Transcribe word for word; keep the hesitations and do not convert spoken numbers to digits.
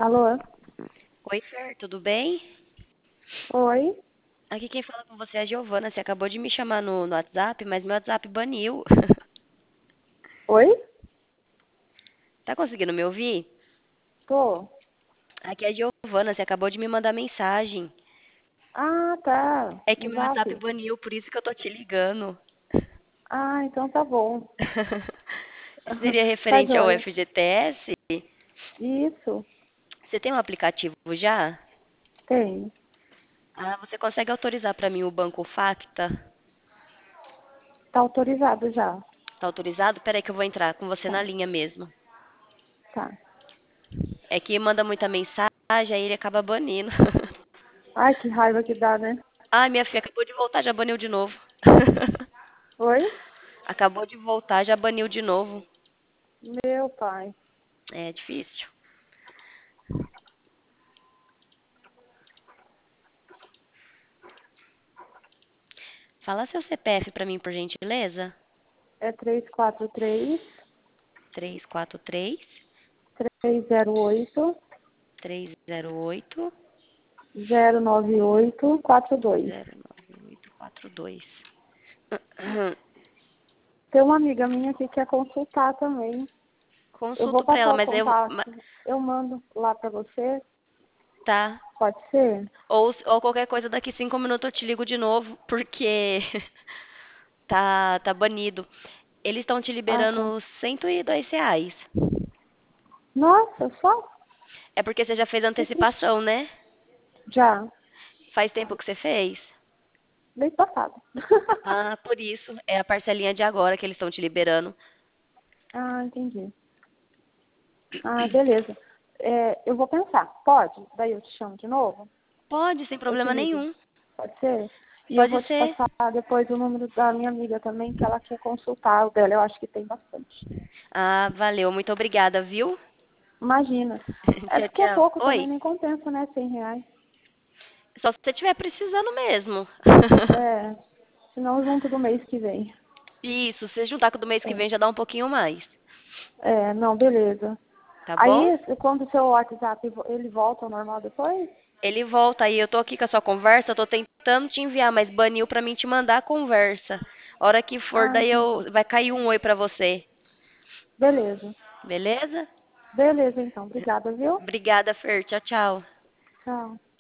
Alô? Oi, Fer, tudo bem? Oi? Aqui quem fala com você é a Giovana. Você acabou de me chamar no, no WhatsApp, mas meu WhatsApp baniu. Oi? Tá conseguindo me ouvir? Tô. Aqui é a Giovana, você acabou de me mandar mensagem. Ah, tá. É que No meu Zap. WhatsApp baniu, por isso que eu tô te ligando. Ah, então tá bom. Seria Tá referente ao joia. F G T S? Isso, Você tem um aplicativo já? tem. Ah, você consegue autorizar para mim o Banco Facta? Tá autorizado já. Tá autorizado? Peraí que eu vou entrar com você na Tá, linha mesmo. tá. É que manda muita mensagem, aí ele acaba banindo. Ai, que raiva que dá, né? Ai, minha filha acabou de voltar, já baniu de novo. Oi? Acabou de voltar, já baniu de novo. Meu pai. É difícil. Fala seu C P F pra mim, por gentileza. É três quatro três, Três quatro três, três zero oito, três zero oito, zero nove oito quatro dois. zero nove oito quatro dois. Tem uma amiga minha que quer consultar também. Eu vou Consulto pra ela, passar o mas eu. ma- contato. Eu mando lá pra você. Tá. Pode ser? Ou, ou qualquer coisa, daqui cinco minutos eu te ligo de novo, porque tá, tá banido. Eles estão te Ah, tá. liberando cento e dois reais. Nossa, só? É porque você já fez Que triste. antecipação, né? Já, Faz tempo que você fez? mês passado. Ah, por isso. É a parcelinha de agora que eles estão te liberando. Ah, entendi. Ah, beleza. É, eu vou pensar. Pode? Daí eu te chamo de novo? Pode, sem Eu te problema ligo. nenhum. Pode ser? E eu Pode vou te ser. passar depois o número da minha amiga também, que ela quer consultar o dela. Eu acho que tem bastante. Ah, valeu. Muito obrigada, viu? Imagina. É Tchau, porque é tchau. pouco também, Oi. nem compensa, né? Cem reais. Só se você estiver precisando mesmo. É, se não junto do mês que vem. Isso, se juntar com o do mês que É, vem já dá um pouquinho mais. é, não, beleza. Tá bom? Aí, quando o seu WhatsApp, vo- ele volta ao normal depois? Ele volta aí. Eu tô aqui com a sua conversa. Eu tô tentando te enviar, mas baniu pra mim te mandar a conversa. Hora que for, Ah, daí entendi. eu vai cair um oi pra você. Beleza. Beleza? Beleza, então. Obrigada, viu? Obrigada, Fer. Tchau, tchau. Tchau.